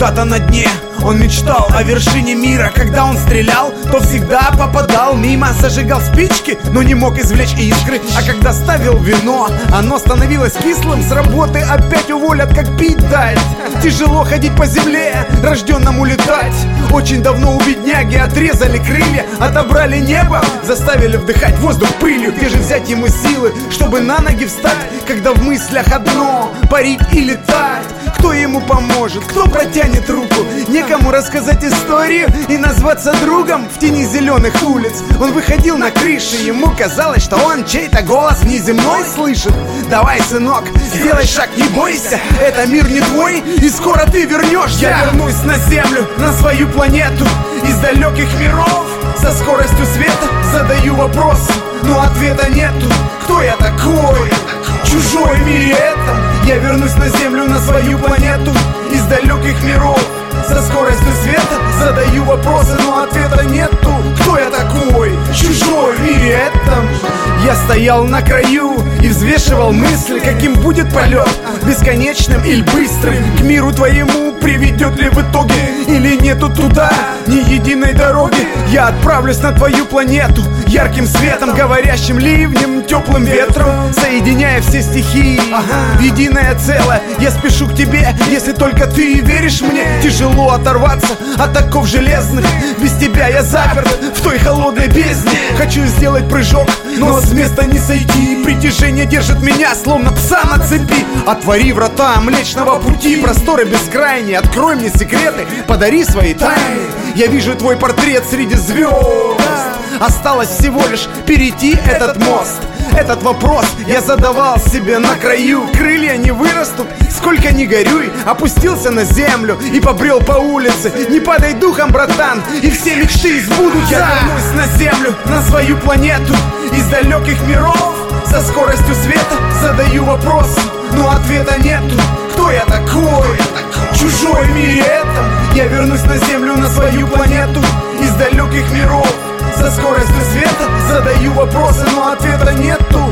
Когда-то на дне он мечтал о вершине мира. Когда он стрелял, то всегда попадал мимо. Зажигал спички, но не мог извлечь искры. А когда ставил вино, оно становилось кислым. С работы опять уволят, как пить дать. Тяжело ходить по земле, рожденному летать. Очень давно у бедняги отрезали крылья, отобрали небо, заставили вдыхать воздух пылью. Где же взять ему силы, чтобы на ноги встать, когда в мыслях одно — парить и летать? Кто ему поможет, кто протянет руку? Некому рассказать историю и назваться другом. В тени зеленых улиц он выходил на крыши. Ему казалось, что он чей-то голос внеземной слышит. Давай, сынок, сделай шаг, не бойся, это мир не твой, и скоро ты вернешься. Я вернусь на землю, на свою планету. Из далеких миров со скоростью света задаю вопросы, но ответа нету. Кто я такой? Чужой в мире этом. Я вернусь на землю, на свою планету. Из далеких миров со скоростью света задаю вопросы, но ответа нету. Кто я такой? Чужой в мире этом. Я стоял на краю и взвешивал мысли, каким будет полет, бесконечным или быстрым. К миру твоему приведет ли в итоге, или нету туда ни единой дороги? Я отправлюсь на твою планету ярким светом, говорящим ливнем, теплым ветром, соединяя все стихии в единое целое. Я спешу к тебе, если только ты веришь мне. Тяжело оторваться от оков железных. Без тебя я заперт в той холодной бездне. Хочу сделать прыжок, но с места не сойти. Притяжение держит меня, словно пса на цепи. Отвори врата Млечного Пути, просторы бескрайние. Открой мне секреты, подари свои тайны. Я вижу твой портрет среди звезд. Осталось всего лишь перейти этот мост. Этот вопрос я задавал себе на краю. Крылья не вырастут, сколько ни горюй. Опустился на землю и побрел по улице. Не падай духом, братан, и все мечты сбудутся. Я вернусь на землю, на свою планету. Из далеких миров со скоростью света задаю вопросы, но ответа нету. Кто я такой? Чужой в мире этом. Я вернусь на землю, на свою планету. Из далеких миров со скоростью света задаю вопросы, но ответа нету.